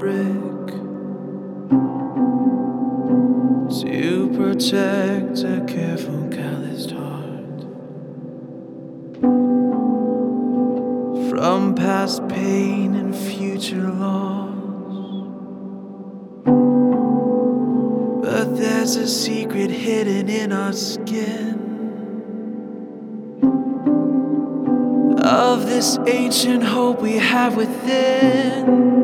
brick to protect a careful, calloused heart from past pain and future loss. But there's a secret hidden in our skin of this ancient hope we have within.